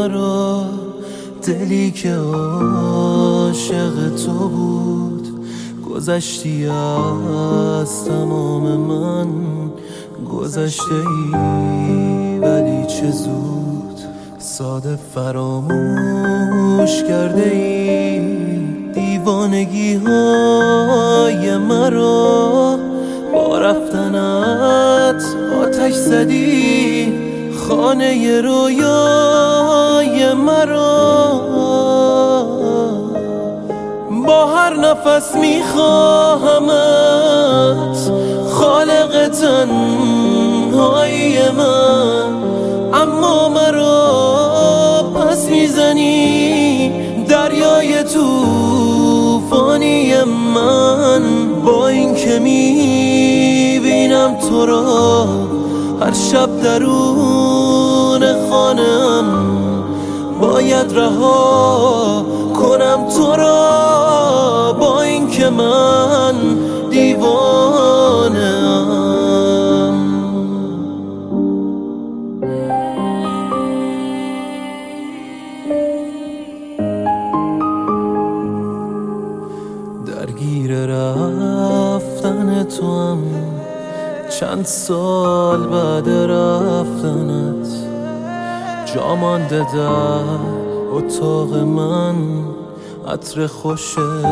مرا، دلی که عاشق تو بود. گذشتی از تمام من، گذشته ای ولی چه زود. ساده فراموش کرده ای دیوانگی های مرا. با رفتنت آتش زدی خانه رویای مرا. با هر نفس میخواهمت خالق تنهایی من، اما مرا پس میزنی دریای توفانی من. با این که میبینم تو را هر شب درون خانم، باید رها کنم تو را. با این که من دیوانه‌ام. درگیر رفتن تو هم چند سال بعد رفتنت، جا مانده در اتاق من عطر خوش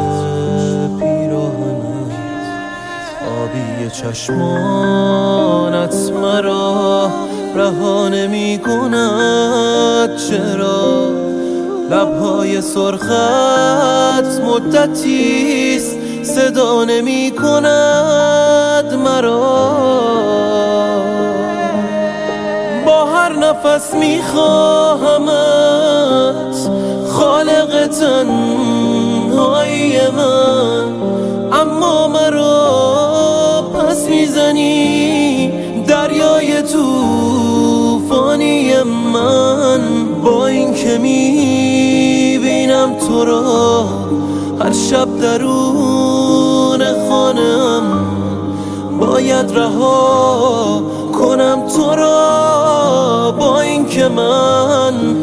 پیراهنت. آبی چشمانت مرا رها نمی کند، چرا؟ لبهای سرخت مدتیست صدا نمی کند مرا. با هر نفس میخواهمت خالق تنهایی من، اما مرا پس میزنی دریای توفانی من. با این که میبینم تو را هر شب درون خانم، باید رها کنم تو را. با این که من